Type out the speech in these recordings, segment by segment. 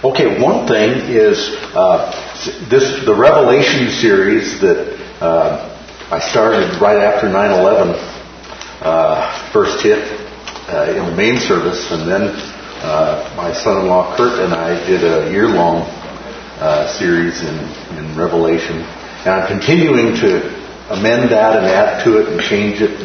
Okay, one thing is the Revelation series that I started right after 9/11 first hit in the main service, and then my son-in-law Kurt and I did a year-long series in Revelation, and I'm continuing to amend that and add to it and change it,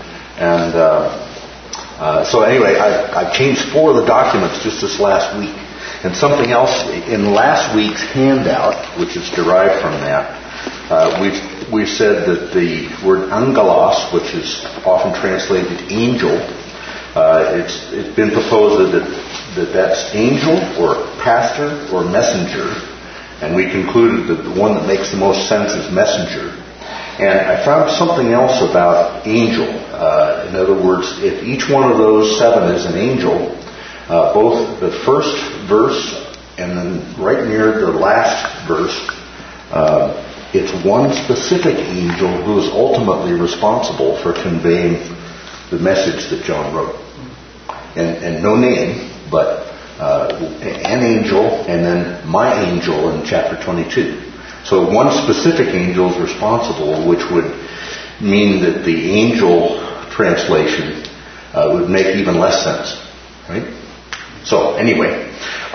so anyway, I changed 4 of the documents just this last week. And something else in last week's handout, which is derived from that, we've said that the word angelos, which is often translated angel, it's been proposed that that's angel or pastor or messenger, and we concluded that the one that makes the most sense is messenger. And I found something else about angel. In other words, if each one of those 7 is an angel, both the first verse and then right near the last verse, it's one specific angel who is ultimately responsible for conveying the message that John wrote. And no name, but an angel, and then my angel in chapter 22. So one specific angel is responsible, which would mean that the angel translation would make even less sense, right? So anyway,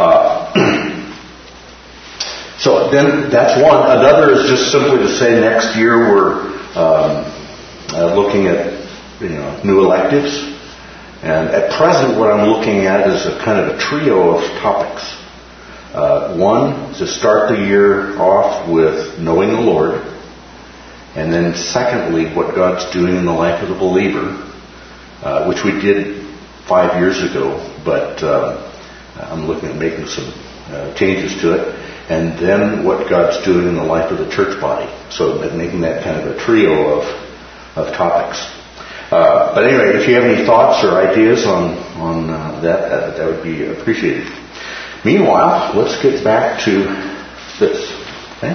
so then that's one. Another is just simply to say next year we're looking at new electives, and at present what I'm looking at is a kind of a trio of topics. One, to start the year off with knowing the Lord, and then secondly, what God's doing in the life of the believer, which we did 5 years ago, but I'm looking at making some changes to it, and then what God's doing in the life of the church body. So making that kind of a trio of topics. But anyway, if you have any thoughts or ideas on that would be appreciated. Meanwhile, let's get back to this. Okay?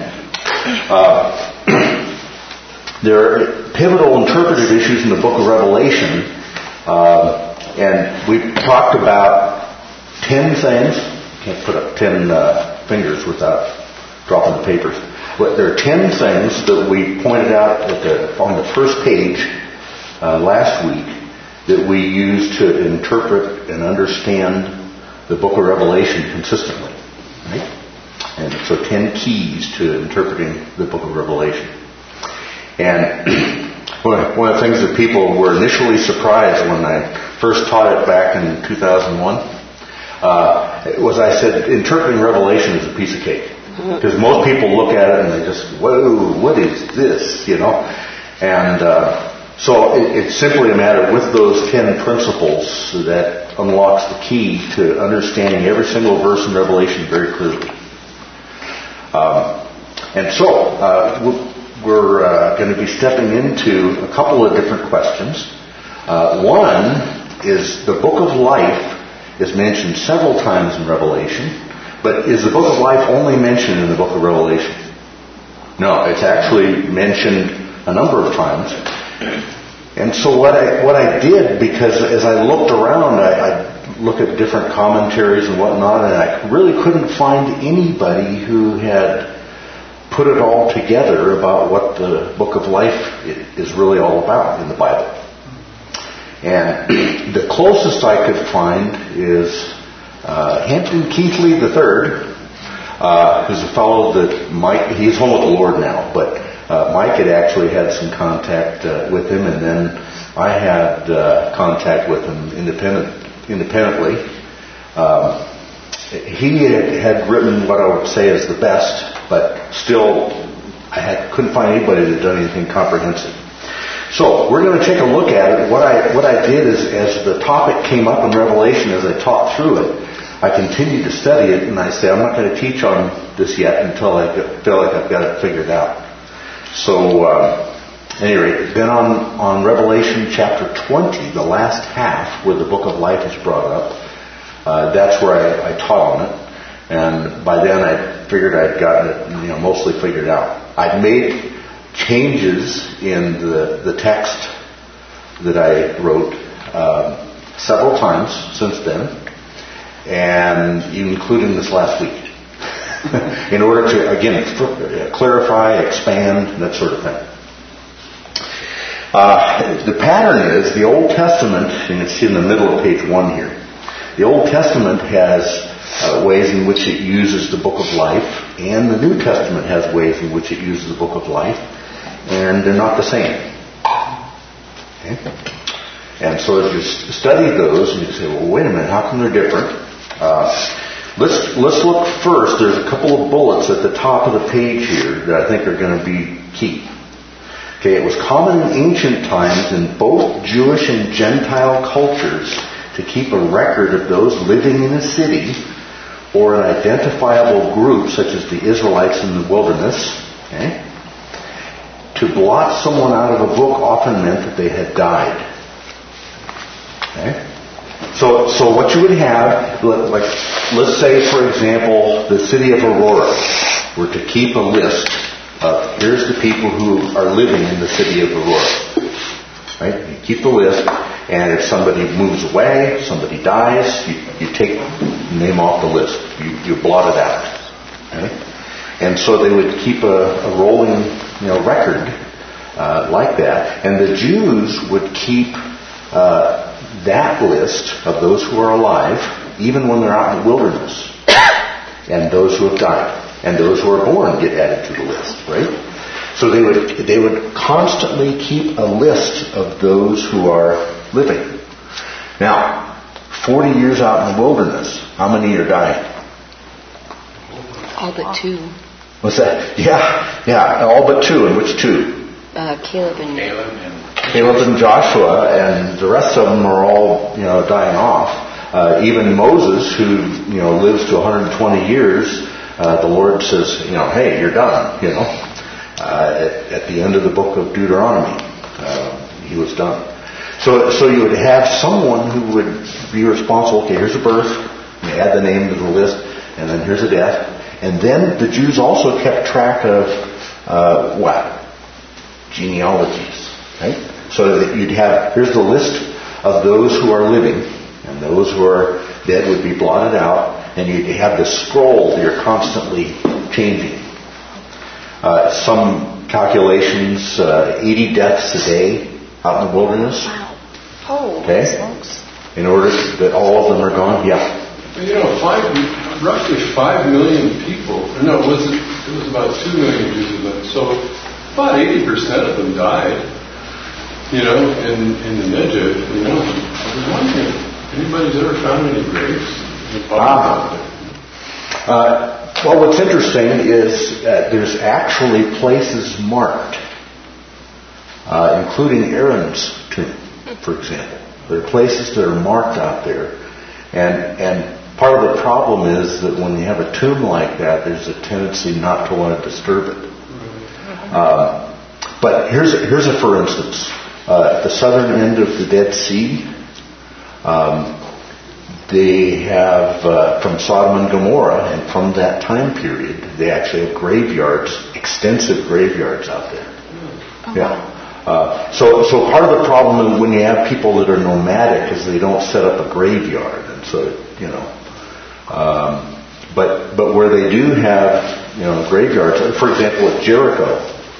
There are pivotal interpretive issues in the book of Revelation, and we've talked about 10 things. Can't put up 10 fingers without dropping the papers. But there are 10 things that we pointed out on the first page last week that we use to interpret and understand the book of Revelation consistently. Right? And so 10 keys to interpreting the book of Revelation. And one of the things that people were initially surprised when I first taught it back in 2001 was I said interpreting Revelation is a piece of cake. Because most people look at it and they just, whoa, what is this? And so it's simply a matter with those 10 principles that unlocks the key to understanding every single verse in Revelation very clearly. And so we're going to be stepping into a couple of different questions. One is the book of life is mentioned several times in Revelation, but is the book of life only mentioned in the book of Revelation? No, it's actually mentioned a number of times. And so what I did, because as I looked around, I looked at different commentaries and whatnot, and I really couldn't find anybody who had put it all together about what the book of life is really all about in the Bible. And the closest I could find is Hampton Keathley III, who's a fellow that he's home with the Lord now, but Mike had actually had some contact with him, and then I had contact with him independently. He had written what I would say is the best, but still I couldn't find anybody that had done anything comprehensive. So we're going to take a look at it. What I did is, as the topic came up in Revelation, as I taught through it, I continued to study it, and I said, I'm not going to teach on this yet until I feel like I've got it figured out. So, anyway, then on Revelation chapter 20, the last half, where the book of life is brought up, that's where I taught on it. And by then I figured I'd gotten it, mostly figured out. I'd made changes in the text that I wrote several times since then. and including this last week, in order to, again, clarify, expand, that sort of thing. The pattern is the Old Testament, and it's in the middle of page 1 here. The Old Testament has ways in which it uses the book of life, and the New Testament has ways in which it uses the book of life, and they're not the same. Okay? And so if you study those, and you say, well, wait a minute, how come they're different? Let's look first. There's a couple of bullets at the top of the page here that I think are going to be key. Okay, it was common in ancient times in both Jewish and Gentile cultures to keep a record of those living in a city or an identifiable group, such as the Israelites in the wilderness. Okay? To blot someone out of a book often meant that they had died. Okay? So what you would have, like, let's say, for example, the city of Aurora were to keep a list of, here's the people who are living in the city of Aurora. Right? You keep the list, and if somebody moves away, somebody dies, you take the name off the list. You blot it out. Okay? And so they would keep a rolling, record like that. And the Jews would keep that list of those who are alive, even when they're out in the wilderness, and those who have died, and those who are born get added to the list, right? So they would constantly keep a list of those who are living. Now, 40 years out in the wilderness, how many are dying? All but 2. What's that? Yeah, all but 2. And which 2? Caleb and Joshua, and the rest of them are all, dying off. Even Moses, who, lives to 120 years, the Lord says, hey, you're done, at the end of the book of Deuteronomy, he was done. So you would have someone who would be responsible. Okay, here's a birth, you add the name to the list, and then here's a death. And then the Jews also kept track of genealogies, right? So that you'd have, here's the list of those who are living, and those who are dead would be blotted out, and you'd have this scroll that you're constantly changing. Some calculations, 80 deaths a day out in the wilderness. Wow. Oh, okay. In order that all of them are gone. Yeah. Roughly 5 million people. No, it was about 2 million Jews. So about 80% of them died. In the Negev. I was wondering, anybody's ever found any graves? Well, what's interesting is there's actually places marked, including Aaron's tomb, for example. There are places that are marked out there, and part of the problem is that when you have a tomb like that, there's a tendency not to want to disturb it. But here's a for instance. At the southern end of the Dead Sea, they have, from Sodom and Gomorrah, and from that time period, they actually have graveyards, extensive graveyards out there. Oh, yeah. So part of the problem when you have people that are nomadic is they don't set up a graveyard, and so but where they do have graveyards, for example, at Jericho,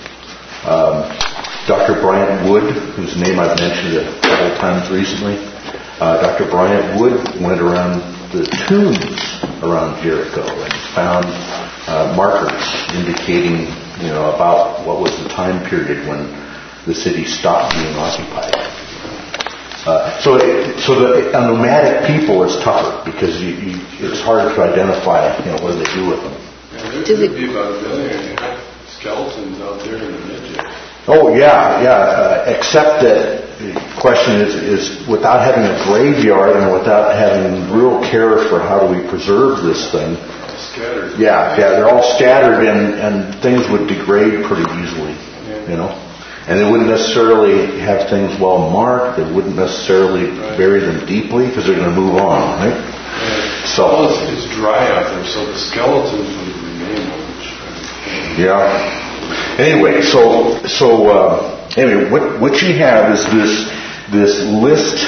Dr. Bryant Wood, whose name I've mentioned a couple times recently, Dr. Bryant Wood went around the tombs around Jericho and found markers indicating, about what was the time period when the city stopped being occupied. So a nomadic people is tougher because it's harder to identify, what do they do with them. Yeah, there could be about 1 million skeletons out there in the Negev. Oh yeah. Except that the question is without having a graveyard and without having real care for how do we preserve this thing. Scattered. Yeah, they're all scattered and things would degrade pretty easily, And they wouldn't necessarily have things well marked. They wouldn't necessarily bury them deeply because they're going to move on, right? Yeah. So it's dry out there, so the skeletons would remain on the shrine. Yeah. Anyway, so what you have is this list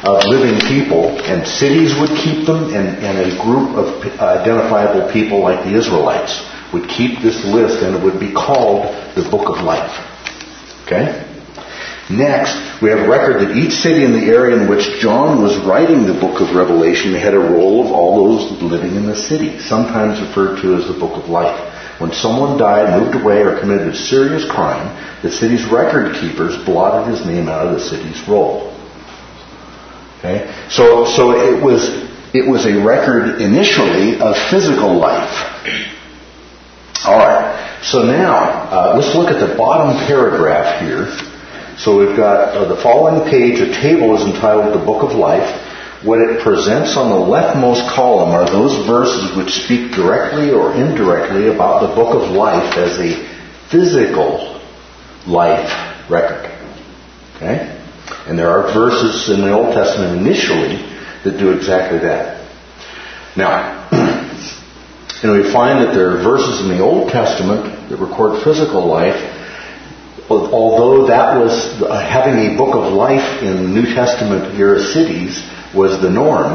of living people, and cities would keep them, and a group of identifiable people like the Israelites would keep this list, and it would be called the Book of Life. Okay? Next, we have a record that each city in the area in which John was writing the book of Revelation had a roll of all those living in the city, sometimes referred to as the Book of Life. When someone died, moved away, or committed a serious crime, the city's record keepers blotted his name out of the city's roll. Okay? So it was a record initially of physical life. All right. So now, let's look at the bottom paragraph here. So we've got the following page, a table is entitled The Book of Life. What it presents on the leftmost column are those verses which speak directly or indirectly about the Book of Life as a physical life record. Okay? And there are verses in the Old Testament initially that do exactly that. Now, we find that there are verses in the Old Testament that record physical life. Although that was having a book of life in New Testament era cities was the norm.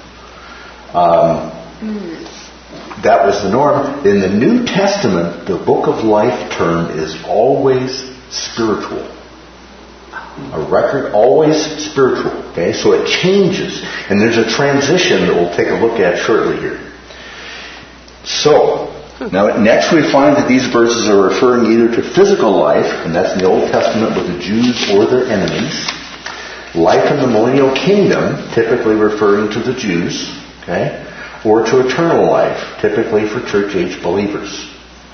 That was the norm. In the New Testament, the book of life term is always spiritual. A record, always spiritual. Okay, so it changes, and there's a transition that we'll take a look at shortly here. So, now next we find that these verses are referring either to physical life, and that's in the Old Testament with the Jews or their enemies. Life in the millennial kingdom, typically referring to the Jews, okay, or to eternal life, typically for church-age believers.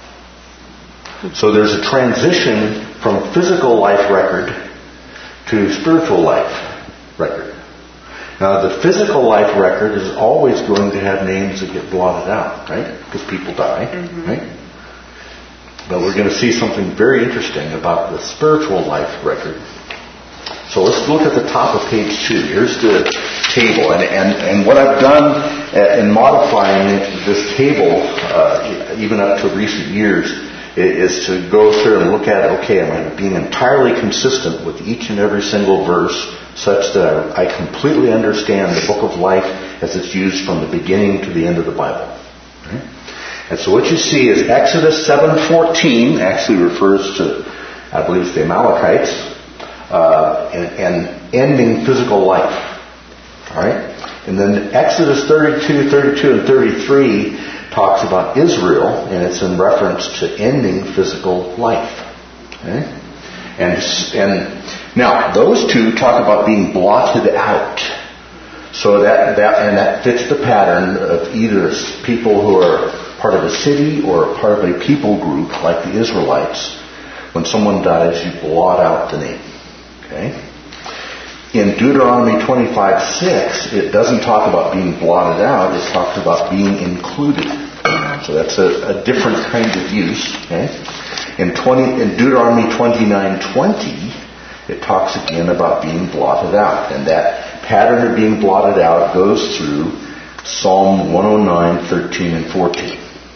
So there's a transition from physical life record to spiritual life record. Now, the physical life record is always going to have names that get blotted out, right? Because people die, right? But we're going to see something very interesting about the spiritual life record. So let's look at the top of page 2. Here's the table. And what I've done in modifying this table, even up to recent years, is to go through and look at, okay, am I being entirely consistent with each and every single verse such that I completely understand the book of life as it's used from the beginning to the end of the Bible. Right? And so what you see is Exodus 7:14 actually refers to, I believe it's the Amalekites, and ending physical life. All right? And then Exodus 32, 32, and 33 talks about Israel, and it's in reference to ending physical life. Okay? And now those two talk about being blotted out. So that fits the pattern of either people who are part of a city or part of a people group like the Israelites. When someone dies, you blot out the name. Okay? In Deuteronomy 25:6, it doesn't talk about being blotted out. It talks about being included. So that's a different kind of use. Okay? In Deuteronomy 29:20, it talks again about being blotted out. And that pattern of being blotted out goes through Psalm 109, 13, and 14.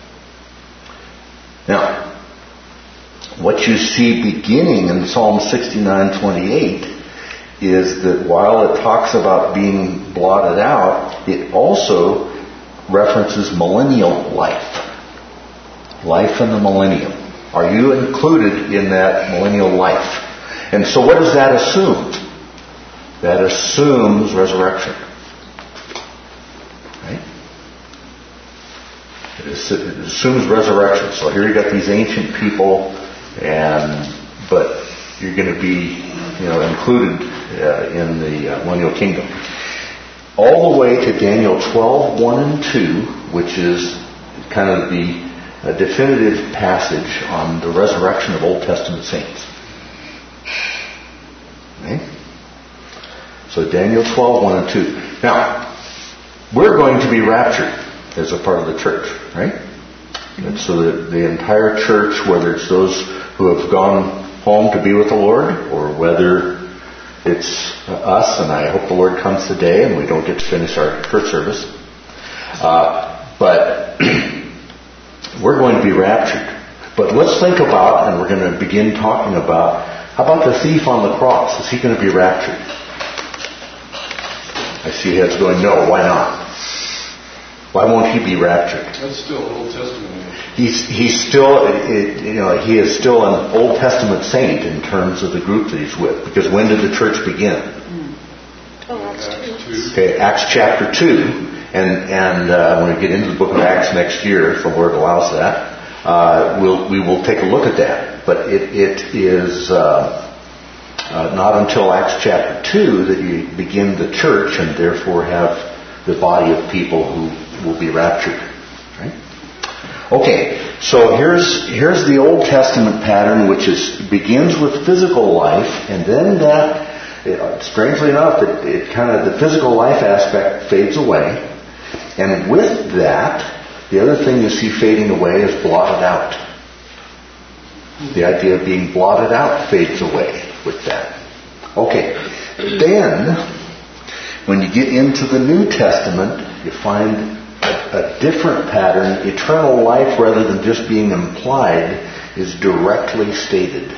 Now, what you see beginning in Psalm 69:28 is that while it talks about being blotted out, it also references millennial life. Life in the millennium. Are you included in that millennial life? And so what does that assume? That assumes resurrection. Right? It assumes resurrection. So here you got these ancient people, but you're going to be, included in the millennial kingdom. All the way to Daniel 12:1 and 2, which is kind of the definitive passage on the resurrection of Old Testament saints. Okay? So Daniel 12:1 and 2. Now, we're going to be raptured as a part of the church, right? And so the entire church, whether it's those who have gone home to be with the Lord, or whether it's us, and I hope the Lord comes today and we don't get to finish our church service. But we're going to be raptured. But let's think about, and we're going to begin talking about, how about the thief on the cross? Is he going to be raptured? I see heads going, no, why not? Why won't he be raptured? That's still Old Testament. He's still, he is still an Old Testament saint in terms of the group that he's with. Because when did the church begin? Acts 2. Okay, Acts chapter 2. And when we get into the book of Acts next year, if the Lord allows that, we will take a look at that. But it is not until Acts chapter 2 that you begin the church and therefore have the body of people who will be raptured. Right? Okay, so here's the Old Testament pattern, which begins with physical life, and then that, strangely enough, it kind of the physical life aspect fades away, and with that, the other thing you see fading away is blotted out. The idea of being blotted out fades away with that. Okay, then when you get into the New Testament, you find a different pattern. Eternal life, rather than just being implied, is directly stated.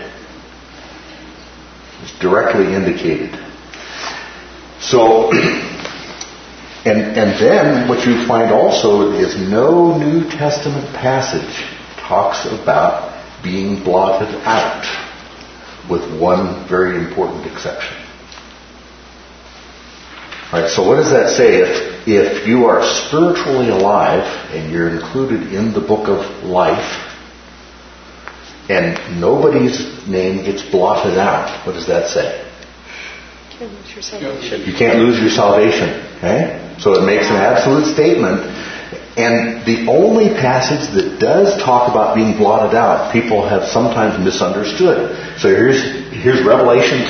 It's directly indicated. So, and then what you find also is no New Testament passage talks about being blotted out, with one very important exception. All right, so what does that say? If you are spiritually alive and you're included in the book of life and nobody's name gets blotted out, what does that say? You can't lose your salvation. You can't lose your salvation. Okay? So it makes an absolute statement. And the only passage that does talk about being blotted out, people have sometimes misunderstood. So here's Revelation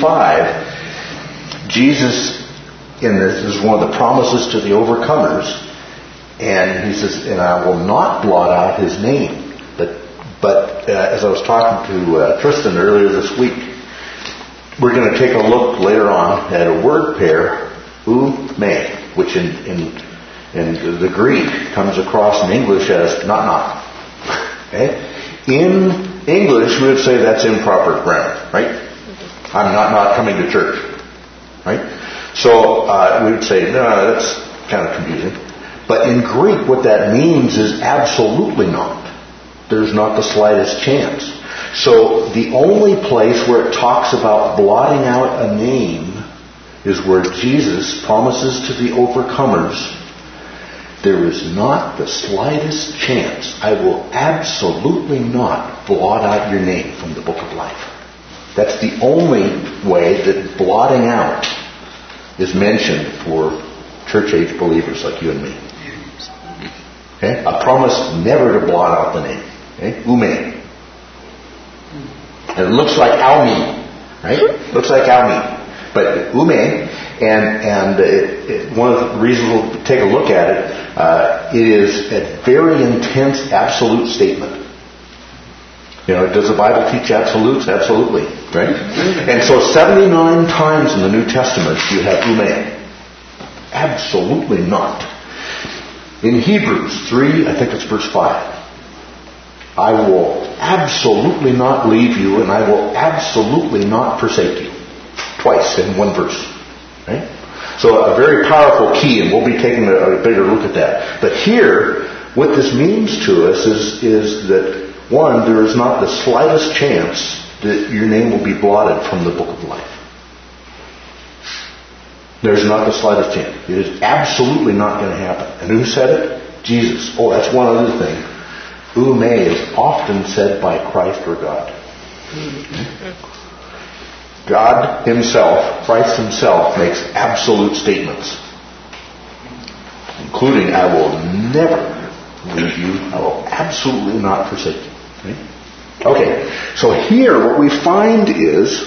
3:5. Jesus, this is one of the promises to the overcomers, and he says, and I will not blot out his name. But as I was talking to Tristan earlier this week, we're going to take a look later on at a word pair, me, which in the Greek comes across in English as not. Okay? In English, we would say that's improper grammar, right? I'm not coming to church, right? So we would say, no, that's kind of confusing. But in Greek, what that means is absolutely not. There's not the slightest chance. So the only place where it talks about blotting out a name is where Jesus promises to the overcomers, there is not the slightest chance. I will absolutely not blot out your name from the book of life. That's the only way that blotting out is mentioned for church-age believers like you and me. Okay? A promise never to blot out the name. Okay? Ume. And it looks like Almi, right? Looks like Almi. But Ume, and one of the reasons we'll take a look at it, it is a very intense absolute statement. Does the Bible teach absolutes? Absolutely. Right? And so 79 times in the New Testament you have Ume. Absolutely not. In Hebrews 3, I think it's verse 5. I will absolutely not leave you, and I will absolutely not forsake you. Twice in one verse. Right? So a very powerful key, and we'll be taking a bigger look at that. But here, what this means to us is that, one, there is not the slightest chance that your name will be blotted from the book of life. There's not the slightest chance. It is absolutely not going to happen. And who said it? Jesus. Oh, that's one other thing. Ume is often said by Christ or God. God himself, Christ himself, makes absolute statements, including, I will never leave you. I will absolutely not forsake you. Okay, so here what we find is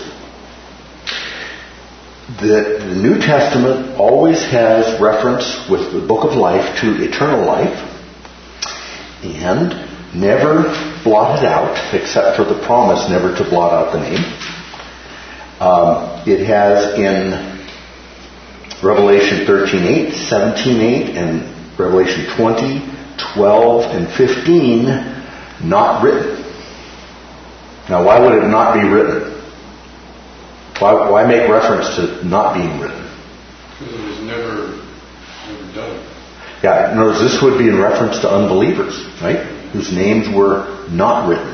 that the New Testament always has reference with the book of life to eternal life, and never blotted out, except for the promise never to blot out the name. It has in Revelation 13:8, 17:8, and Revelation 20, 12, and 15 not written. Now, why would it not be written? Why make reference to not being written? Because it was never done. Yeah, in other words, this would be in reference to unbelievers, right? Whose names were not written.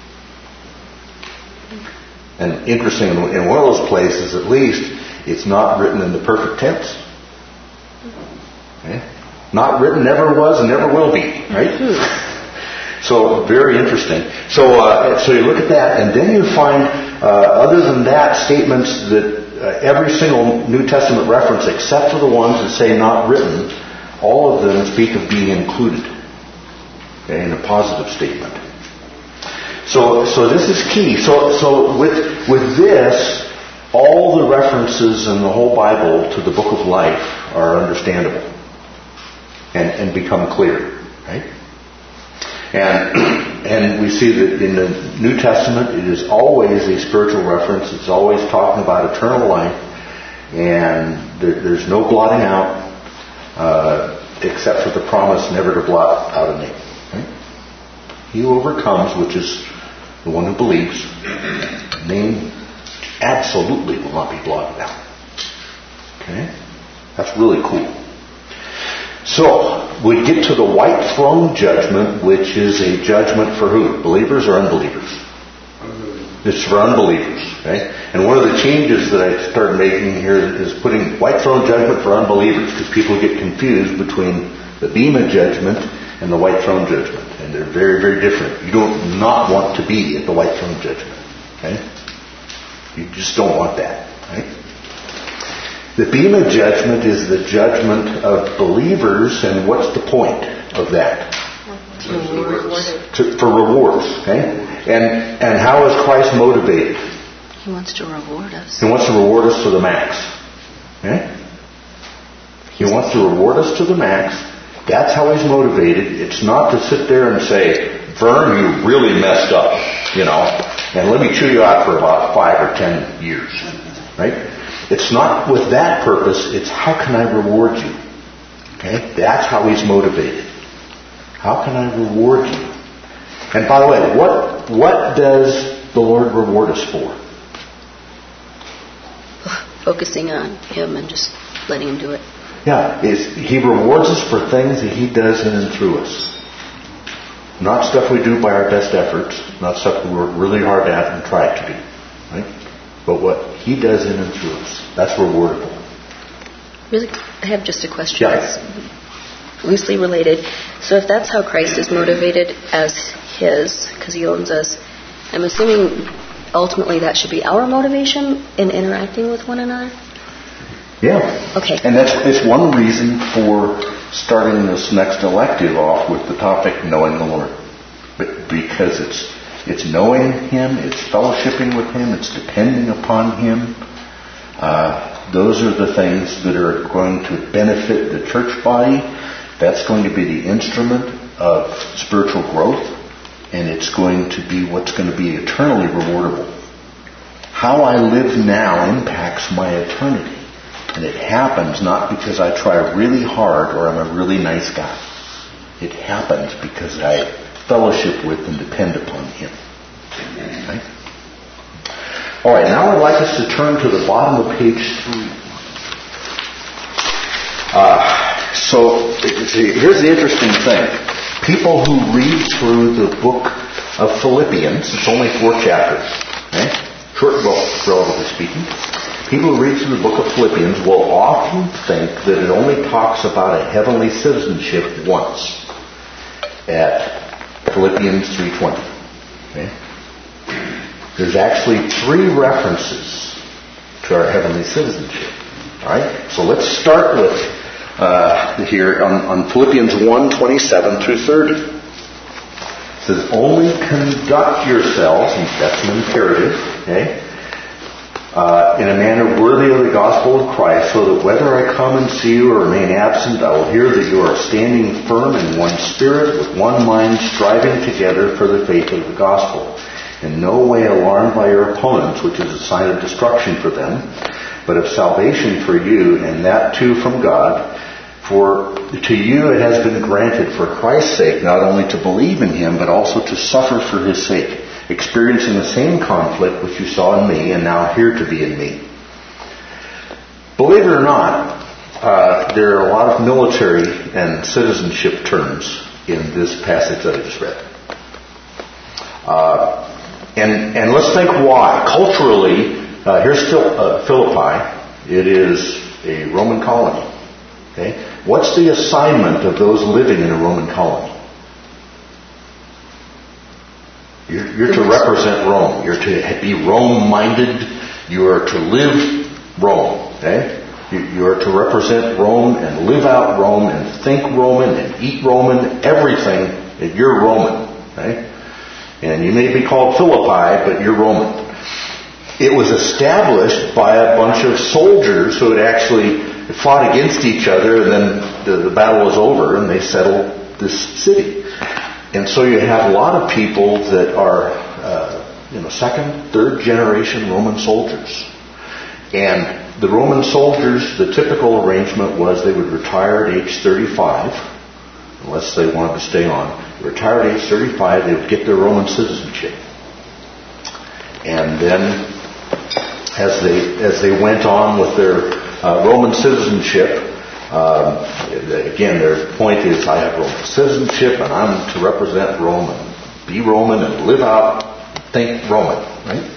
And interesting, in one of those places at least, it's not written in the perfect tense. Okay? Not written, never was, and never will be, right? So, very interesting. So you look at that, and then you find, other than that, statements that every single New Testament reference, except for the ones that say not written, all of them speak of being included, okay, in a positive statement. So this is key. So with this, all the references in the whole Bible to the book of life are understandable and become clear, right? And we see that in the New Testament, it is always a spiritual reference. It's always talking about eternal life, and there's no blotting out, except for the promise never to blot out a name. Right? He who overcomes, which is the one who believes, name absolutely will not be blotted out. Okay? That's really cool. So, we get to the white throne judgment, which is a judgment for who? Believers or unbelievers? It's for unbelievers. Okay? And one of the changes that I started making here is putting white throne judgment for unbelievers, because people get confused between the Bema judgment and the white throne judgment. And they're very, very different. You don't not want to be at the white throne judgment. Okay? You just don't want that. Right? The Bema judgment is the judgment of believers, and what's the point of that? For rewards. Okay? And how is Christ motivated? He wants to reward us. He wants to reward us to the max. Okay? He wants to reward us to the max. That's how he's motivated. It's not to sit there and say, Vern, you really messed up, and let me chew you out for about 5 or 10 years. Right? It's not with that purpose. It's how can I reward you? Okay? That's how he's motivated. How can I reward you? And by the way, what does the Lord reward us for? Focusing on him and just letting him do it. Yeah, he rewards us for things that he does in and through us. Not stuff we do by our best efforts, not stuff we work really hard at and try to do. Right? But what he does in and through us, that's rewardable. Really, I have just a question. Yeah. It's loosely related. So if that's how Christ is motivated as his, because he owns us, I'm assuming ultimately that should be our motivation in interacting with one another? Yeah. Okay. And it's one reason for starting this next elective off with the topic knowing the Lord. Because it's knowing him, it's fellowshipping with him, it's depending upon him. Those are the things that are going to benefit the church body. That's going to be the instrument of spiritual growth, and it's going to be what's going to be eternally rewardable. How I live now impacts my eternity. And it happens not because I try really hard or I'm a really nice guy. It happens because I fellowship with and depend upon him. Okay? All right, now I'd like us to turn to the bottom of page 3. So here's the interesting thing. People who read through the book of Philippians, it's only 4 chapters, okay? Short book, relatively speaking. People who read through the book of Philippians will often think that it only talks about a heavenly citizenship once at Philippians 3:20. Okay? There's actually 3 references to our heavenly citizenship. All right? So let's start with here on Philippians 1:27 through 30. It says, only conduct yourselves, and that's an imperative, okay, in a manner worthy of the gospel of Christ, so that whether I come and see you or remain absent, I will hear that you are standing firm in one spirit, with one mind, striving together for the faith of the gospel. In no way alarmed by your opponents, which is a sign of destruction for them, but of salvation for you, and that too from God. For to you it has been granted for Christ's sake not only to believe in him, but also to suffer for his sake, experiencing the same conflict which you saw in me and now hear to be in me. Believe it or not, there are a lot of military and citizenship terms in this passage that I just read. And let's think why. Culturally, here's Philippi. It is a Roman colony. Okay? What's the assignment of those living in a Roman colony? You're to represent Rome. You're to be Rome-minded. You are to live Rome. Okay? You are to represent Rome and live out Rome and think Roman and eat Roman, everything. You're Roman. Okay? And you may be called Philippi, but you're Roman. It was established by a bunch of soldiers who had actually fought against each other, and then the battle was over and they settled this city. And so you have a lot of people that are, second, third generation Roman soldiers. And the Roman soldiers, the typical arrangement was they would retire at age 35, unless they wanted to stay on. Retire at age 35, they would get their Roman citizenship. And then, as they went on with their Roman citizenship, again, their point is, I have Roman citizenship, and I'm to represent Rome, and be Roman, and live out, think Roman, right?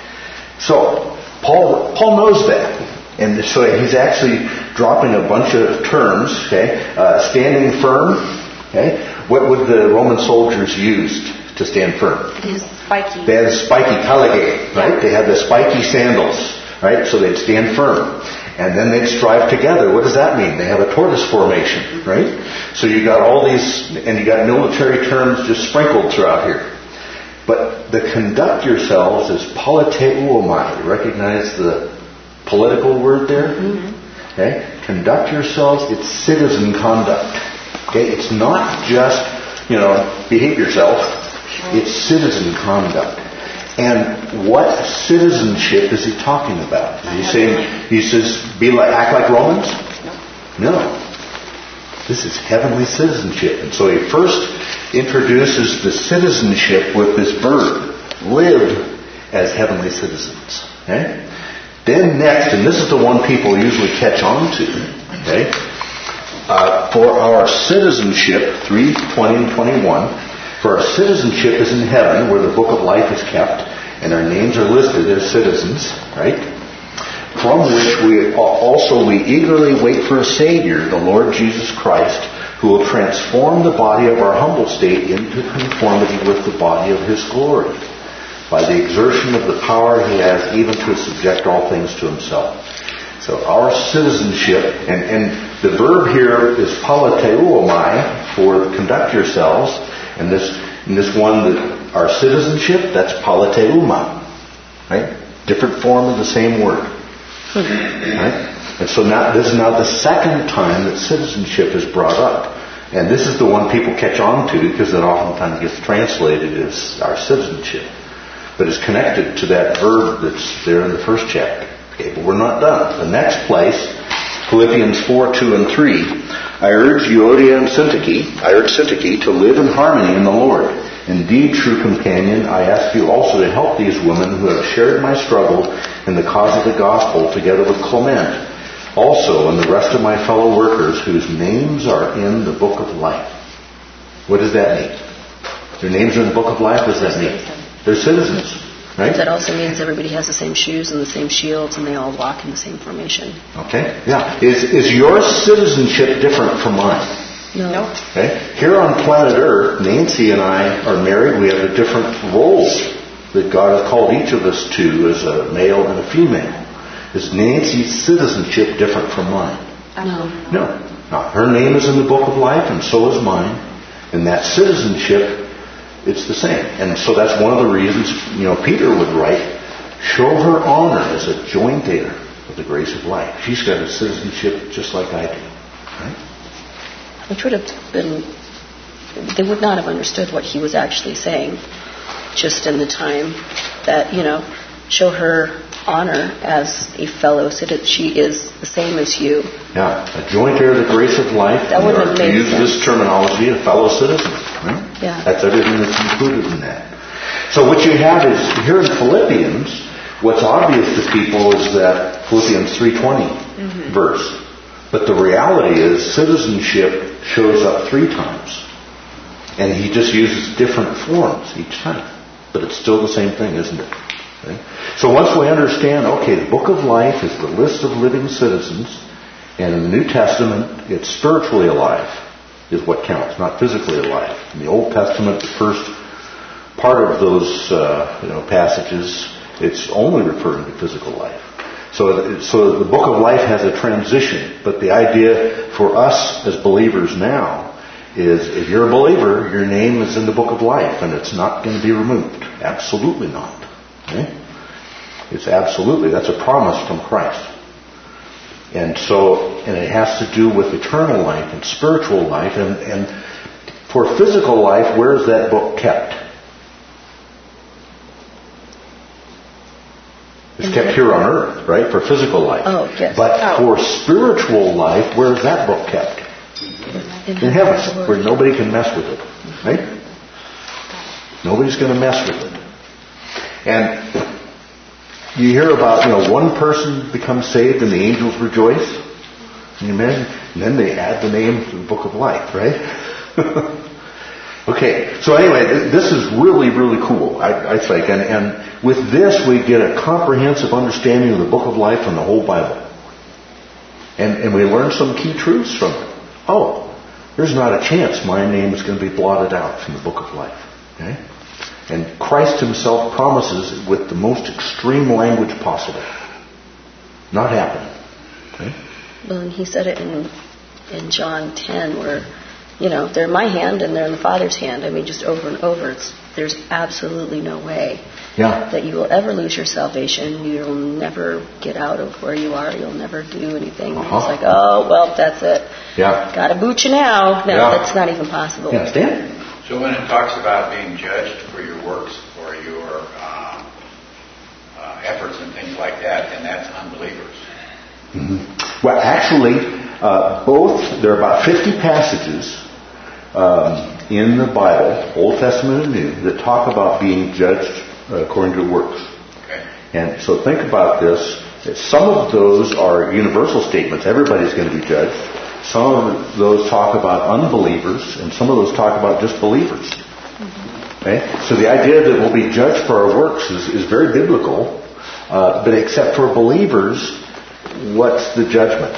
So, Paul knows that. And so he's actually dropping a bunch of terms, okay? Standing firm, okay? What would the Roman soldiers use to stand firm? It is spiky. They had spiky talage, right? They had the spiky sandals, right? So they'd stand firm. And then they'd strive together. What does that mean? They have a tortoise formation, right? So you got all these, and you got military terms just sprinkled throughout here. But the conduct yourselves is politeuomai. You recognize the political word there? Mm-hmm. Okay? Conduct yourselves, it's citizen conduct. Okay? It's not just, behave yourself. It's citizen conduct. And what citizenship is he talking about? Is he saying, he says, act like Romans? No. This is heavenly citizenship. And so he first introduces the citizenship with this verb, live as heavenly citizens. Okay? Then next, and this is the one people usually catch on to, okay? For our citizenship, 3:20 and 21, for our citizenship is in heaven, where the book of life is kept, and our names are listed as citizens, right? From which we eagerly wait for a Savior, the Lord Jesus Christ, who will transform the body of our humble state into conformity with the body of His glory, by the exertion of the power He has even to subject all things to Himself. So our citizenship, and the verb here is politeuomai, for conduct yourselves, and this one, that our citizenship, that's politeuma, right? Different form of the same word, right? And so this is now the second time that citizenship is brought up, and this is the one people catch on to because it oftentimes gets translated as our citizenship, but it's connected to that verb that's there in the first chapter. Okay, but we're not done. The next place, Philippians 4:2 and 3. I urge Euodia and Syntyche to live in harmony in the Lord. Indeed, true companion, I ask you also to help these women who have shared my struggle in the cause of the gospel, together with Clement, also and the rest of my fellow workers whose names are in the book of life. What does that mean? Their names are in the book of life? What does that mean? They're citizens, right? That also means everybody has the same shoes and the same shields, and they all walk in the same formation. Okay, yeah. Is your citizenship different from mine? No. Okay. Here on planet Earth, Nancy and I are married. We have a different roles that God has called each of us to as a male and a female. Is Nancy's citizenship different from mine? No. Now, her name is in the book of life, and so is mine. And that citizenship, it's the same. And so that's one of the reasons, Peter would write, show her honor as a joint heir of the grace of life. She's got a citizenship just like I do. Right? Which would have been, they would not have understood what he was actually saying just in the time that, show her honor as a fellow citizen. She is the same as you. Yeah, a joint heir of the grace of life. That wouldn't have made sense. To use this terminology, a fellow citizen. Right? Yeah. That's everything that's included in that. So what you have is, here in Philippians, what's obvious to people is that Philippians 3:20 verse. But the reality is citizenship shows up 3 times. And he just uses different forms each time. But it's still the same thing, isn't it? Okay? So once we understand, okay, the book of life is the list of living citizens, and in the New Testament, it's spiritually alive is what counts, not physically alive. In the Old Testament, the first part of those passages, it's only referring to physical life. So the book of life has a transition, but the idea for us as believers now is if you're a believer, your name is in the book of life, and it's not going to be removed. Absolutely not. Okay? It's absolutely, that's a promise from Christ. And it has to do with eternal life and spiritual life. And for physical life, where is that book kept? It's kept here on earth, right? For physical life. Oh, yes. But for spiritual life, where is that book kept? In heaven, where nobody can mess with it. Right? Nobody's going to mess with it. And you hear about, one person becomes saved and the angels rejoice. Can you imagine? And then they add the name to the book of life, right? Okay, so anyway, this is really, really cool, I think. And with this, we get a comprehensive understanding of the book of life and the whole Bible. And we learn some key truths from it. Oh, there's not a chance my name is going to be blotted out from the book of life. Okay? And Christ himself promises with the most extreme language possible. Not happening. Okay? Well, and he said it in John 10 where, they're in my hand and they're in the Father's hand. I mean, just over and over. There's absolutely no way that you will ever lose your salvation. You'll never get out of where you are. You'll never do anything. It's like, oh, well, that's it. Yeah. Got to boot you now. No, that's not even possible. Yeah, Stan? So when it talks about being judged for your works or your efforts and things like that, then that's unbelievers. Mm-hmm. Well, actually, there are about 50 passages in the Bible, Old Testament and New, that talk about being judged according to works. Okay. And so think about this. Some of those are universal statements. Everybody's going to be judged. Some of those talk about unbelievers, and some of those talk about just believers. Mm-hmm. Okay? So the idea that we'll be judged for our works is very biblical, but except for believers, what's the judgment?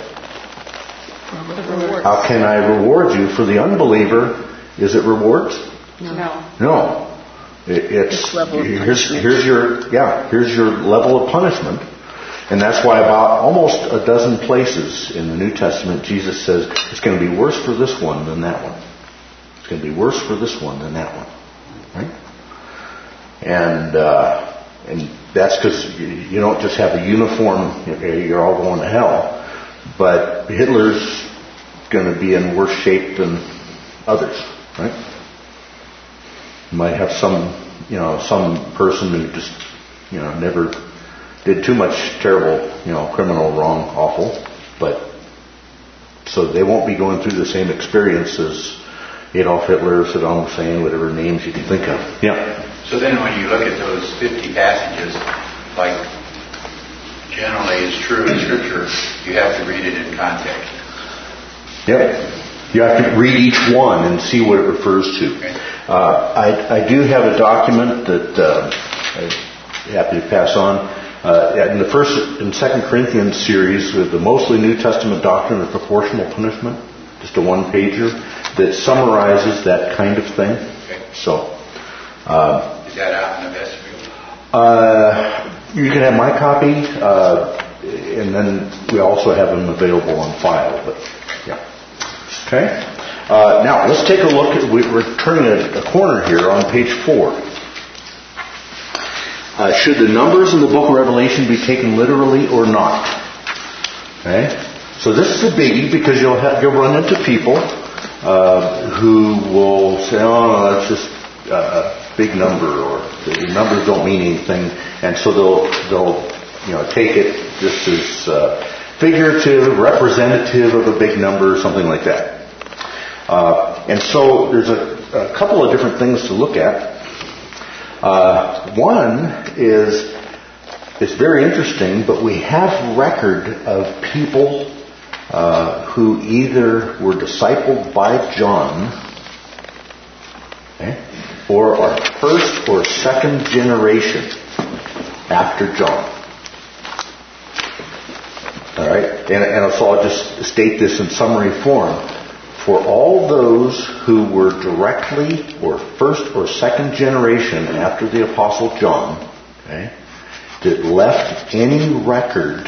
How can I reward you? For the unbeliever, is it rewards? No. It's here's your level of punishment. And that's why about almost a dozen places in the New Testament, Jesus says, it's going to be worse for this one than that one. It's going to be worse for this one than that one. Right? And that's because you don't just have a uniform, you're all going to hell. But Hitler's going to be in worse shape than others. Right? You might have some person who just, never did too much terrible, criminal, wrong, awful, but so they won't be going through the same experience as Adolf Hitler, Saddam Hussein, whatever names you can think of. Yeah. So then when you look at those 50 passages, like generally is true in Scripture, you have to read it in context. Yeah. You have to read each one and see what it refers to. Okay. I do have a document that I'm happy to pass on. In the First and Second Corinthians series, the mostly New Testament doctrine of proportional punishment, just a one-pager that summarizes that kind of thing. Okay. So, is that out in the vestibule? You can have my copy, and then we also have them available on file. But yeah, okay. Now let's take a look at. We're turning a corner here on page 4. Should the numbers in the book of Revelation be taken literally or not? Okay? So this is a biggie because you'll run into people who will say, "Oh, no, that's just a big number," or the numbers don't mean anything, and so they'll take it just as figurative, representative of a big number, or something like that. And so there's a couple of different things to look at. One is, it's very interesting, but we have record of people who either were discipled by John, okay, or are first or second generation after John. All right, and so I'll just state this in summary form. For all those who were directly or first or second generation after the Apostle John, okay, that left any record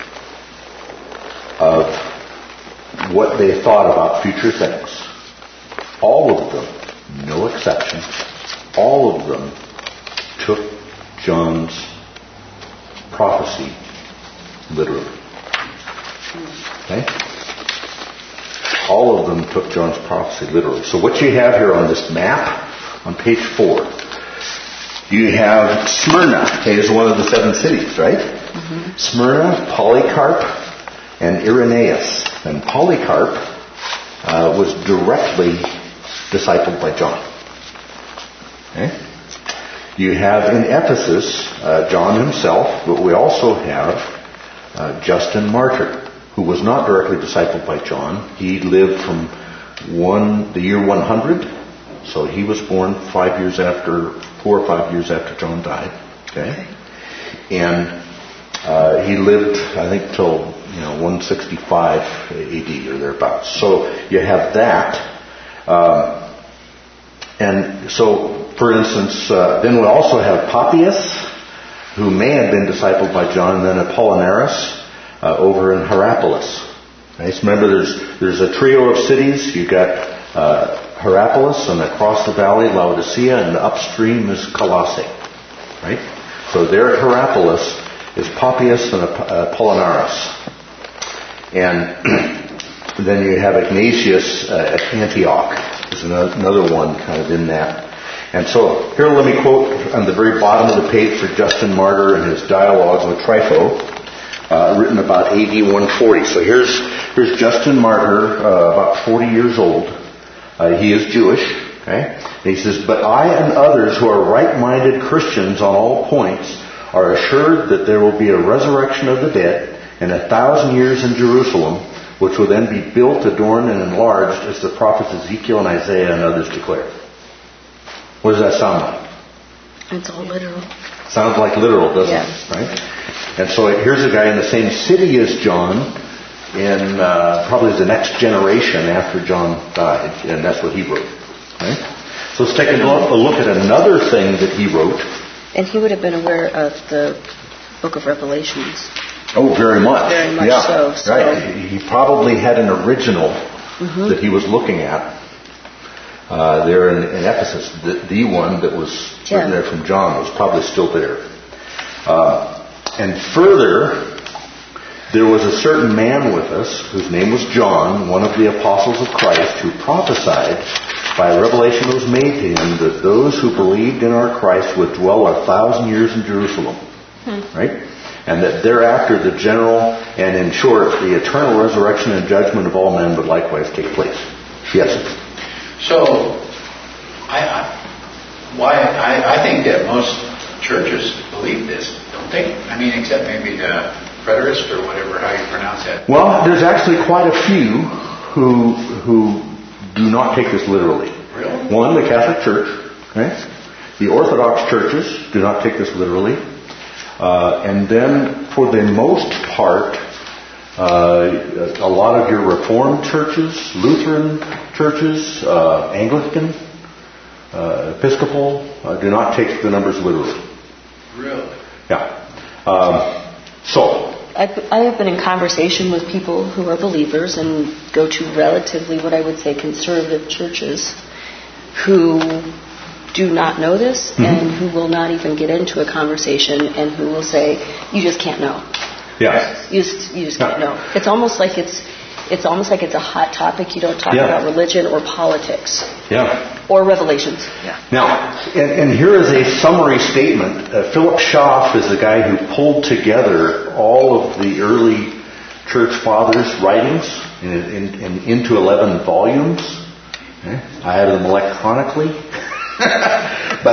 of what they thought about future things, all of them, no exception, all of them took John's prophecy literally. Okay? All of them took John's prophecy literally. So what you have here on this map, on page 4, you have Smyrna. Okay, this is one of the 7 cities, right? Mm-hmm. Smyrna, Polycarp, and Irenaeus. And Polycarp was directly discipled by John. Okay? You have in Ephesus John himself, but we also have Justin Martyr, who was not directly discipled by John. He lived from the year 100, so he was born 4 or 5 years after John died. Okay, and he lived, I think, till 165 AD or thereabouts. So you have that, and so, for instance, then we also have Papias, who may have been discipled by John, and then Apollinaris over in Hierapolis. Okay, so remember, there's a trio of cities. You've got Hierapolis, and across the valley, Laodicea, and upstream is Colossae. Right? So there at Hierapolis is Papias and Apollinaris. And then you have Ignatius at Antioch. There's another one kind of in that. And so here let me quote on the very bottom of the page for Justin Martyr and his dialogues with Trypho, written about AD 140. So here's Justin Martyr, about 40 years old. He is Jewish. Okay? And he says, "But I and others who are right-minded Christians on all points are assured that there will be a resurrection of the dead and 1,000 years in Jerusalem, which will then be built, adorned, and enlarged, as the prophets Ezekiel and Isaiah and others declare." What does that sound like? It's all literal. Sounds like literal, doesn't it? Right? And so here's a guy in the same city as John, in probably the next generation after John died, and that's what he wrote. Right? So let's take a look at another thing that he wrote. And he would have been aware of the book of Revelations. Oh, very much. Very much so. Right. He probably had an original that he was looking at there in Ephesus. The one that was written there from John was probably still there. And further, there was a certain man with us whose name was John, one of the apostles of Christ, who prophesied by a revelation that was made to him that those who believed in our Christ would dwell 1,000 years in Jerusalem. Right? And that thereafter the general and, in short, the eternal resurrection and judgment of all men would likewise take place. Yes? So, I think that most churches believe this, don't they? I mean, except maybe the preterist or whatever, how you pronounce that. Well, there's actually quite a few who do not take this literally. Really? One, the Catholic Church. Okay? The Orthodox churches do not take this literally. And then, for the most part, a lot of your Reformed churches, Lutheran churches, Anglican, Episcopal, do not take the numbers literally. Really? Yeah. So I have been in conversation with people who are believers and go to relatively what I would say conservative churches who do not know this and who will not even get into a conversation and who will say, "You just can't know." Yeah. You just can't know. It's almost like it's a hot topic. You don't talk about religion or politics. Yeah. Or Revelations. Yeah. Now, and here is a summary statement. Philip Schaff is the guy who pulled together all of the early church fathers' writings into 11 volumes. Okay. I have them electronically.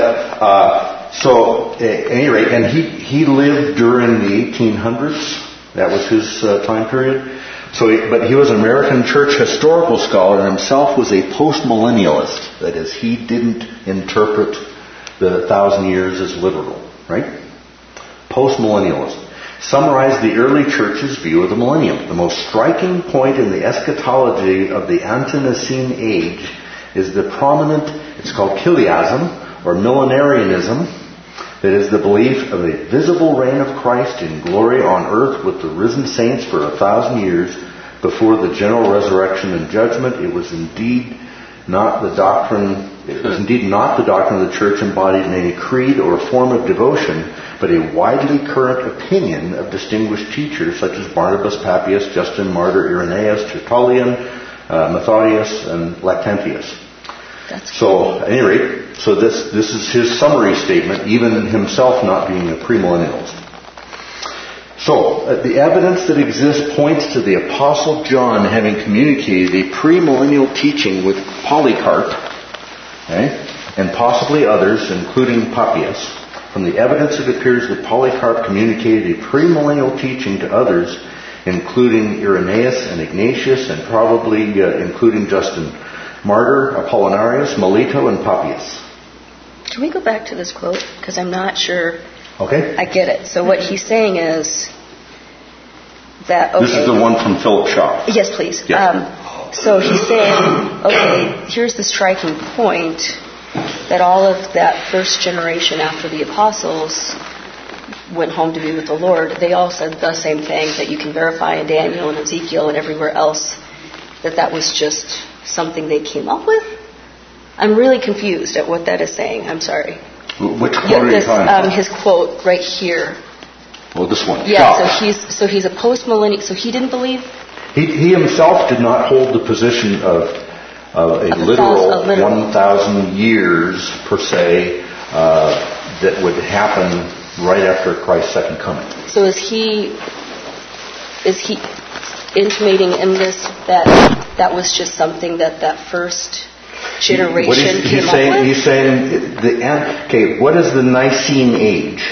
But so at any rate, and he lived during the 1800s. That was his time period. But he was an American church historical scholar and himself was a postmillennialist. That is, he didn't interpret the 1,000 years as literal, right? Postmillennialist. Summarized the early church's view of the millennium. The most striking point in the eschatology of the ante-Nicene age is the prominent, it's called chiliasm, or millenarianism, that is the belief of a visible reign of Christ in glory on earth with the risen saints for 1,000 years before the general resurrection and judgment. It was indeed not the doctrine of the church embodied in any creed or form of devotion, but a widely current opinion of distinguished teachers such as Barnabas, Papias, Justin Martyr, Irenaeus, Tertullian, Methodius, and Lactantius. So, at any rate, so this is his summary statement, even himself not being a premillennialist. So, the evidence that exists points to the Apostle John having communicated a premillennial teaching with Polycarp, and possibly others, including Papias. From the evidence, it appears that Polycarp communicated a premillennial teaching to others, including Irenaeus and Ignatius, and probably including Justin Martyr, Apollinarius, Melito, and Papias. Can we go back to this quote? Because I'm not sure Okay. I get it. So what he's saying is that... Okay, this is the one from Philip Shaw. Yes, please. Yes. So he's saying, okay, here's the striking point, that all of that first generation after the apostles went home to be with the Lord, they all said the same thing, that you can verify in Daniel and Ezekiel and everywhere else, that was just something they came up with? I'm really confused at what that is saying. I'm sorry. Which quote are you talking about? His quote right here. Well, this one. Yeah, so he's a post-millennial, so he didn't believe? He himself did not hold the position of a literal 1,000 years, per se, that would happen right after Christ's second coming. So is he intimating in this that was just something that first generation came up with? He's saying, what is the Nicene age?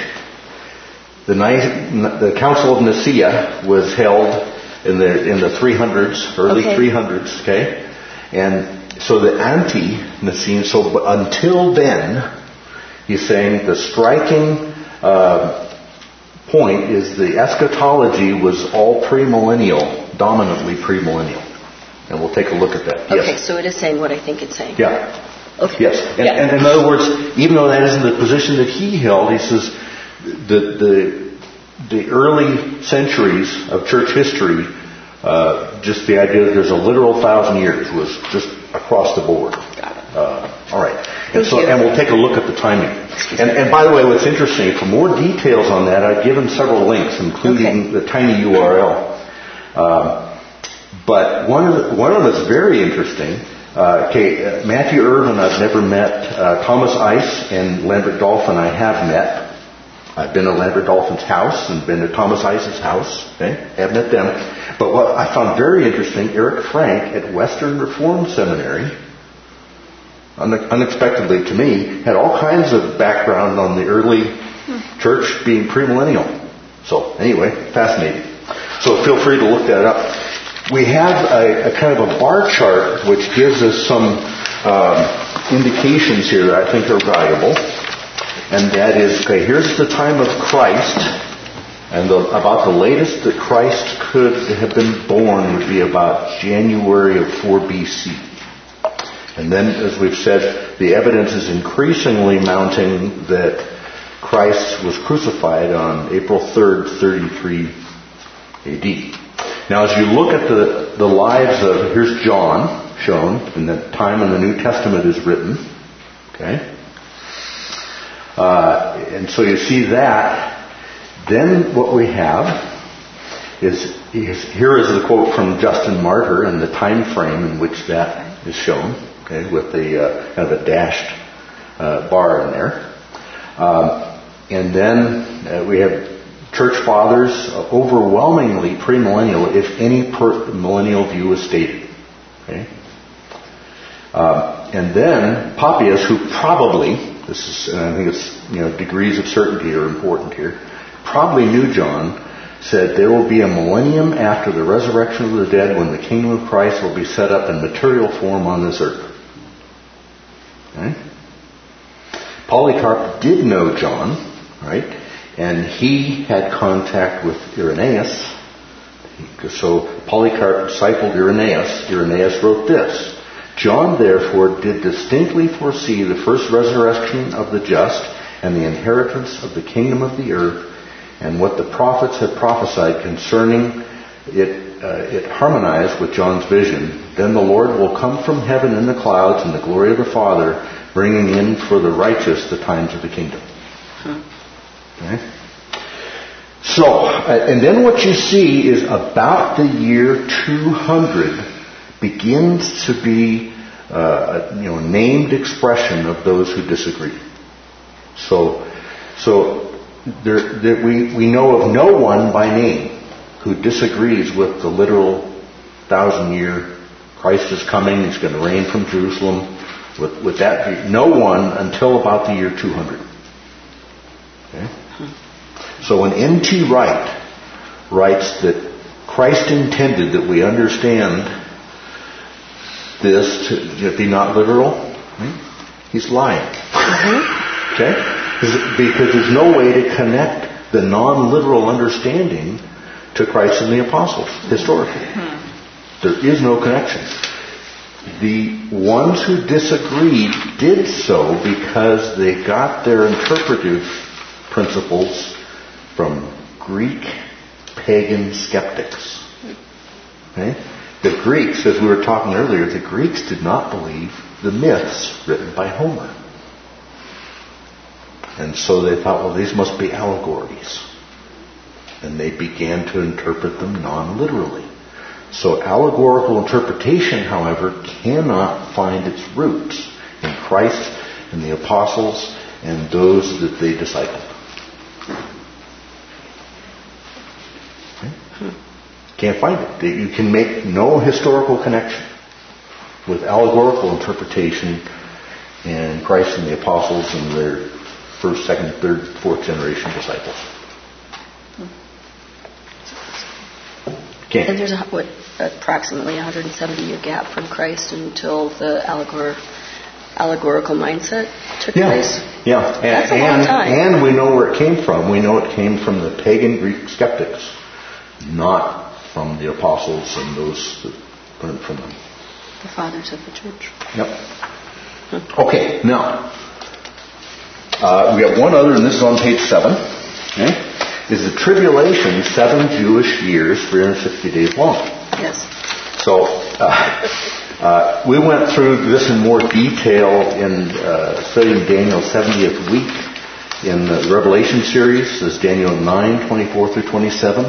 The Council of Nicaea was held in the 300s, early 300s, okay? And so the ante-Nicene, but until then, he's saying the striking point is the eschatology was all premillennial, dominantly premillennial. And we'll take a look at that. Okay, yes. so it is saying what I think it's saying. Yeah. Okay. Yes. And in other words, even though that isn't the position that he held, he says the early centuries of church history, just the idea that there's a literal 1,000 years was just across the board. Got it. All right. And we'll take a look at the timing. And by the way, what's interesting, for more details on that, I've given several links, including the tiny URL. But one of them is very interesting. Matthew Irvin I've never met. Thomas Ice and Lambert Dolphin I have met. I've been to Lambert Dolphin's house and been to Thomas Ice's house. Okay? Have met them. But what I found very interesting, Eric Frank at Western Reformed Seminary, unexpectedly to me, had all kinds of background on the early church being premillennial. So anyway, fascinating. So feel free to look that up. We have a kind of a bar chart which gives us some indications here that I think are valuable. And that is, okay, here's the time of Christ, and about the latest that Christ could have been born would be about January of 4 BC. And then, as we've said, the evidence is increasingly mounting that Christ was crucified on April 3rd, 33 AD. Now, as you look at the lives of, here's John shown, and the time in the New Testament is written, okay? And so you see that. Then what we have is here is the quote from Justin Martyr and the time frame in which that is shown, okay, with the kind of a dashed bar in there. And then we have church fathers overwhelmingly premillennial, if any millennial view is stated. Okay. And then Papias, who probably, this is, and I think it's, degrees of certainty are important here, probably knew John, said, there will be a millennium after the resurrection of the dead when the kingdom of Christ will be set up in material form on this earth. Okay? Polycarp did know John, right? And he had contact with Irenaeus. So Polycarp discipled Irenaeus. Irenaeus wrote this: John therefore did distinctly foresee the first resurrection of the just and the inheritance of the kingdom of the earth, and what the prophets had prophesied concerning it harmonized with John's vision. Then the Lord will come from heaven in the clouds in the glory of the Father, bringing in for the righteous the times of the kingdom. Okay? So, and then what you see is about the year 200 begins to be a named expression of those who disagree. So we know of no one by name who disagrees with the literal 1,000-year Christ is coming, he's going to reign from Jerusalem. With that, no one until about the year 200. Okay? So when N.T. Wright writes that Christ intended that we understand this to be not literal, he's lying. Okay? Because there's no way to connect the non-literal understanding to Christ and the apostles, historically. There is no connection. The ones who disagreed did so because they got their interpretive principles from Greek pagan skeptics. Okay? The Greeks, as we were talking earlier, the Greeks did not believe the myths written by Homer. And so they thought, well, these must be allegories. And they began to interpret them non-literally. So allegorical interpretation, however, cannot find its roots in Christ and the apostles and those that they discipled. Okay? Can't find it. You can make no historical connection with allegorical interpretation and Christ and the apostles and their first, second, third, fourth generation disciples. Can't. And there's approximately 170-year gap from Christ until the allegorical mindset took place. Yeah, That's a long time. And we know where it came from. We know it came from the pagan Greek skeptics, not from the apostles and those that learned from them. The fathers of the church. Yep. Okay, now, we have one other, and this is on page 7. Okay? Is the tribulation 7 Jewish years, 360 days long? Yes. So, we went through this in more detail in studying Daniel's 70th week in the Revelation series. This is Daniel 9, 24 through 27.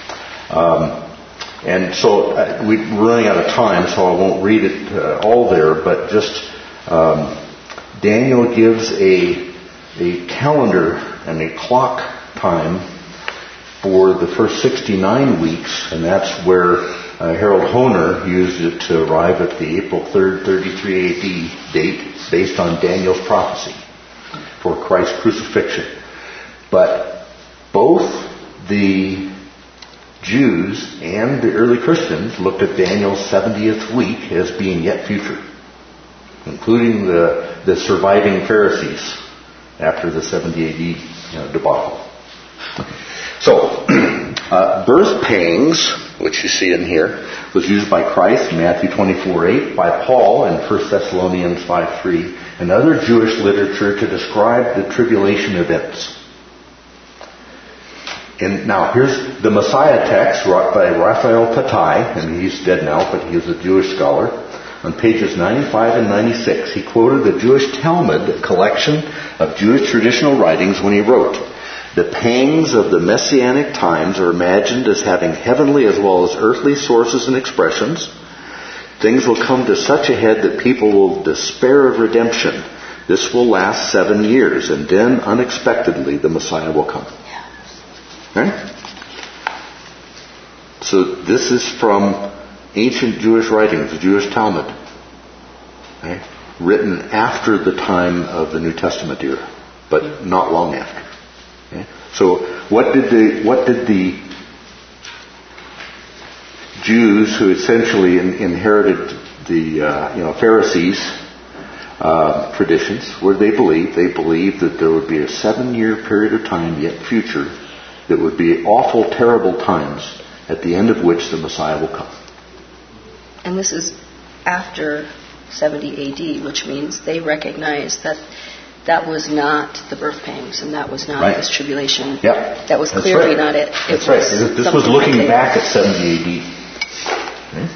And so we're running out of time, so I won't read it all there, but just Daniel gives a calendar and a clock time for the first 69 weeks, and that's where Harold Hoehner used it to arrive at the April 3rd, 33 AD date based on Daniel's prophecy for Christ's crucifixion. But both the Jews and the early Christians looked at Daniel's 70th week as being yet future, including the surviving Pharisees after the 70 AD debacle. So, birth pangs, which you see in here, was used by Christ in Matthew 24:8, by Paul in 1 Thessalonians 5:3, and other Jewish literature to describe the tribulation events. And now here's the Messiah text by Raphael Patai, and he's dead now, but he was a Jewish scholar. On pages 95 and 96, he quoted the Jewish Talmud, a collection of Jewish traditional writings, when he wrote, "The pangs of the messianic times are imagined as having heavenly as well as earthly sources and expressions. Things will come to such a head that people will despair of redemption. This will last 7 years, and then unexpectedly the Messiah will come." Okay? So this is from ancient Jewish writings, the Jewish Talmud, okay? Written after the time of the New Testament era, but not long after. Okay? So what did the Jews who essentially inherited the Pharisees' traditions, where they believed that there would be a 7-year period of time yet future that would be awful, terrible times, at the end of which the Messiah will come. And this is after 70 AD, which means they recognize that that was not the birth pangs, and that was not this tribulation. Yep. That was clearly not it. That's right. This was looking back at 70 AD. Okay.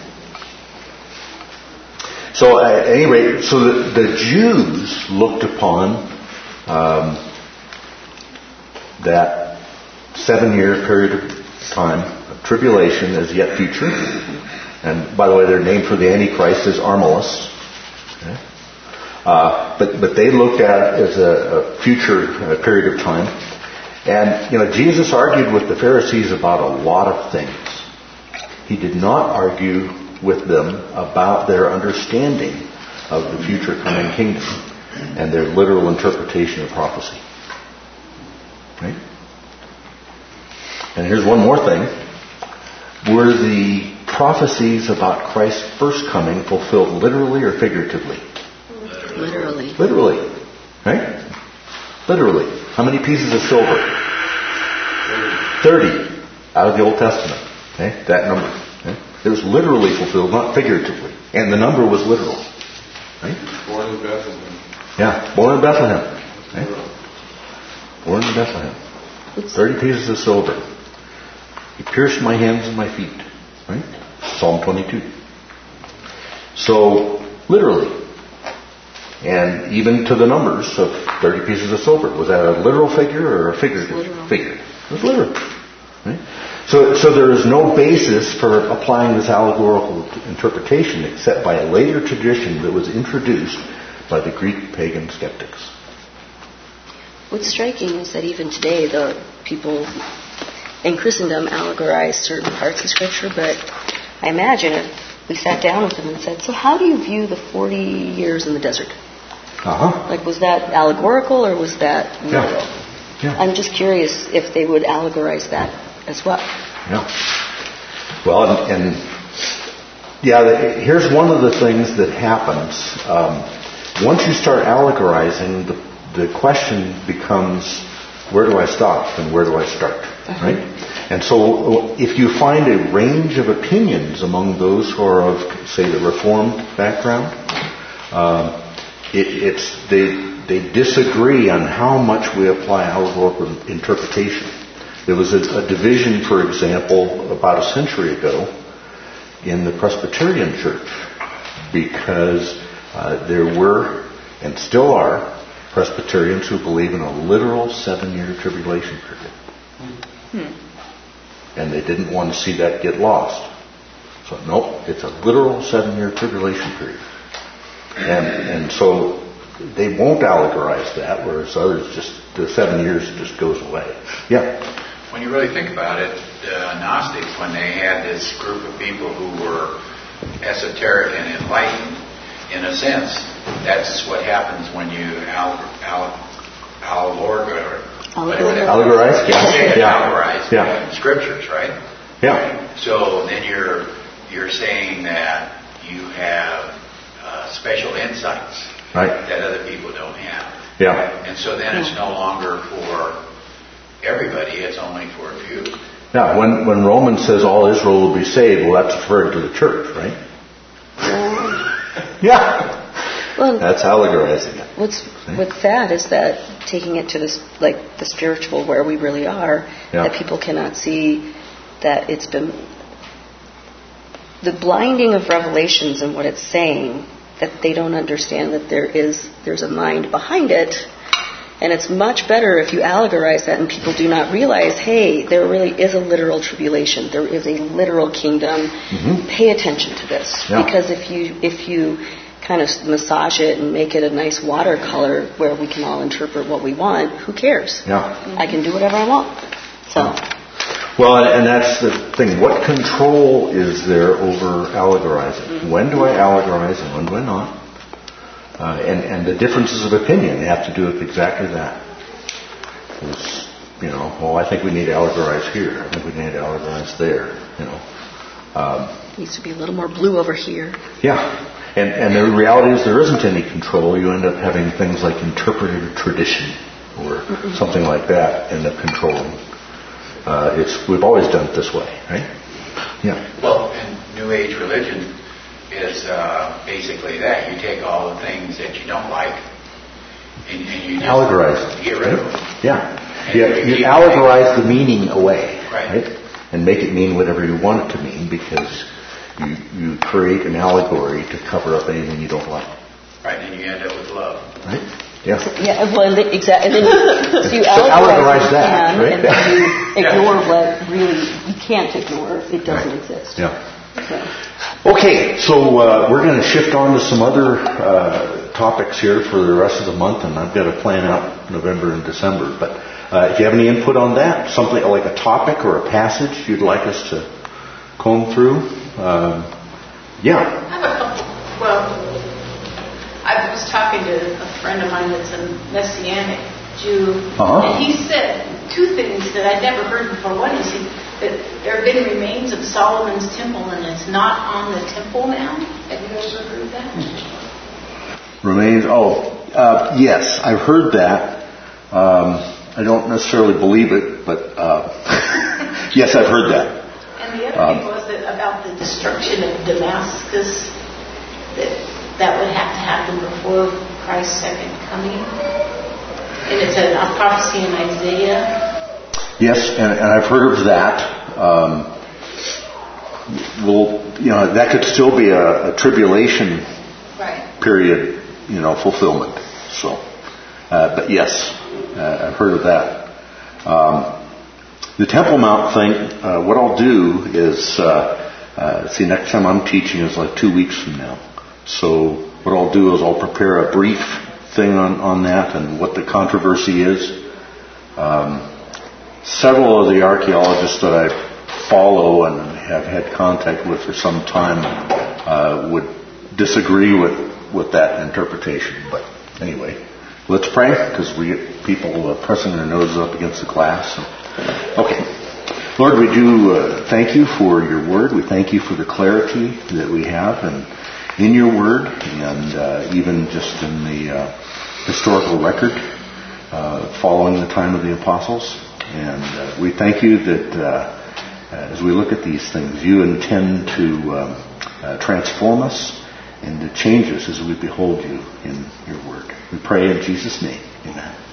So at any rate, so the Jews looked upon that 7-year period of time of tribulation as yet future. And by the way, their name for the Antichrist is Armilus. Okay. But they looked at it as a future period of time. And, Jesus argued with the Pharisees about a lot of things. He did not argue with them about their understanding of the future coming kingdom and their literal interpretation of prophecy. Right? And here's one more thing. Were the prophecies about Christ's first coming fulfilled literally or figuratively? Literally. Literally. Right? Literally. How many pieces of silver? 30 out of the Old Testament. Okay? That number. Okay? It was literally fulfilled, not figuratively. And the number was literal. Right? Born in Bethlehem. Yeah, born in Bethlehem. Okay? Born in Bethlehem. 30 pieces of silver. He pierced my hands and my feet. Right? Psalm 22. So, literally. And even to the numbers of 30 pieces of silver. Was that a literal figure or a figurative figure? It was literal. Right? So there is no basis for applying this allegorical interpretation except by a later tradition that was introduced by the Greek pagan skeptics. What's striking is that even today, the people in Christendom allegorize certain parts of Scripture, but I imagine if we sat down with them and said, so how do you view the 40 years in the desert? Like, was that allegorical or was that literal? Yeah. I'm just curious if they would allegorize that as well. Yeah. Well, here's one of the things that happens. Once you start allegorizing, the question becomes, where do I stop and where do I start? Right? And so if you find a range of opinions among those who are of, say, the Reformed background, they disagree on how much we apply allegorical interpretation. There was a division, for example, about a century ago in the Presbyterian Church because there were, and still are, Presbyterians who believe in a literal 7-year tribulation period. And they didn't want to see that get lost. So, nope, it's a literal 7-year tribulation period. And so they won't allegorize that, whereas others the 7 years just goes away. Yeah. When you really think about it, the Gnostics, when they had this group of people who were esoteric and enlightened, in a sense, that's what happens when you allegorize scriptures, right? Yeah. So then you're saying that you have special insights that other people don't have. Yeah. And so then it's no longer for everybody, it's only for a few. Now, when Romans says all Israel will be saved, well, that's referring to the church, right? Yeah. Well, that's allegorizing it. What's sad is that taking it to this, like the spiritual where we really are, that people cannot see that it's been the blinding of Revelations and what it's saying, that they don't understand that there's a mind behind it. And it's much better if you allegorize that and people do not realize, hey, there really is a literal tribulation. There is a literal kingdom. Mm-hmm. Pay attention to this. Yeah. Because if you kind of massage it and make it a nice watercolor where we can all interpret what we want, who cares? Yeah. I can do whatever I want. So. Well, and that's the thing. What control is there over allegorizing? Mm-hmm. When do I allegorize and when do I not? And the differences of opinion have to do with exactly that. It's, I think we need to allegorize here. I think we need to allegorize there. Needs to be a little more blue over here. Yeah. And the reality is there isn't any control. You end up having things like interpretive tradition or something like that end up controlling. We've always done it this way, right? Yeah. Well, and New Age religion is basically that. You take all the things that you don't like and you just allegorize them. Get rid of them. Yeah. You allegorize the meaning away, right? And make it mean whatever you want it to mean because you create an allegory to cover up anything you don't like. Right, and you end up with love. Right? Yeah. Yeah, well, exactly. And then so you allegorize that, right? And then you ignore what really you can't ignore. It doesn't exist. Yeah. So. Okay, so we're going to shift on to some other topics here for the rest of the month, and I've got to plan out November and December. But if you have any input on that, something like a topic or a passage you'd like us to comb through, yeah. I have a couple. Well, I was talking to a friend of mine that's a Messianic Jew, and he said two things that I'd never heard before. One is that there have been remains of Solomon's temple, and it's not on the Temple Mount. Have you ever heard that? Remains? Yes, I've heard that. I don't necessarily believe it, but yes, I've heard that. And the other thing was that about the destruction of Damascus, that would have to happen before Christ's second coming. And it's a prophecy in Isaiah. Yes, and I've heard of that. That could still be a tribulation period, fulfillment. So, but yes, I've heard of that. The Temple Mount thing, what I'll do is, next time I'm teaching is like 2 weeks from now. So what I'll do is I'll prepare a brief thing on that and what the controversy is. Several of the archaeologists that I follow and have had contact with for some time would disagree with that interpretation. But anyway, let's pray because we get people pressing their noses up against the glass. Okay. Lord, we do thank you for your word. We thank you for the clarity that we have in your word and even just in the historical record following the time of the apostles. And we thank you that as we look at these things, you intend to transform us and to change us as we behold you in your word. We pray in Jesus' name. Amen.